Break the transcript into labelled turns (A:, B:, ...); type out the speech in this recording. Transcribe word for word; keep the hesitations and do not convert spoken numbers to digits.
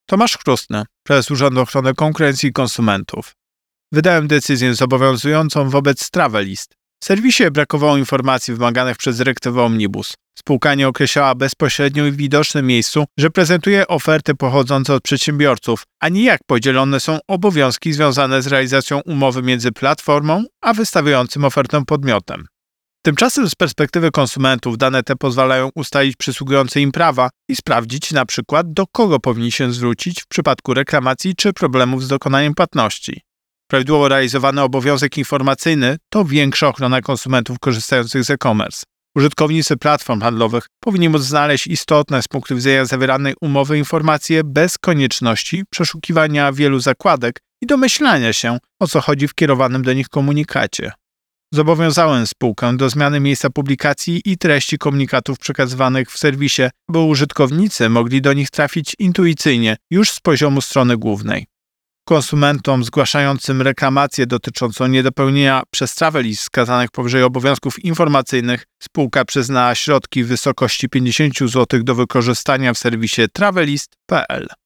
A: Tomasz Chrustny, prezes Urzędu Ochrony Konkurencji i Konsumentów. Wydałem decyzję zobowiązującą wobec Travelist. W serwisie brakowało informacji wymaganych przez dyrektywę Omnibus. Spółka nie określała bezpośrednio i w widocznym miejscu, że prezentuje oferty pochodzące od przedsiębiorców, ani jak podzielone są obowiązki związane z realizacją umowy między platformą a wystawiającym ofertę podmiotem. Tymczasem z perspektywy konsumentów dane te pozwalają ustalić przysługujące im prawa i sprawdzić na przykład, do kogo powinni się zwrócić w przypadku reklamacji czy problemów z dokonaniem płatności. Prawidłowo realizowany obowiązek informacyjny to większa ochrona konsumentów korzystających z e-commerce. Użytkownicy platform handlowych powinni móc znaleźć istotne z punktu widzenia zawieranej umowy informacje bez konieczności przeszukiwania wielu zakładek i domyślania się, o co chodzi w kierowanym do nich komunikacie. Zobowiązałem spółkę do zmiany miejsca publikacji i treści komunikatów przekazywanych w serwisie, by użytkownicy mogli do nich trafić intuicyjnie już z poziomu strony głównej. Konsumentom zgłaszającym reklamację dotyczącą niedopełnienia przez Travelist wskazanych powyżej obowiązków informacyjnych spółka przyznała środki w wysokości pięćdziesiąt złotych do wykorzystania w serwisie travelist kropka p l.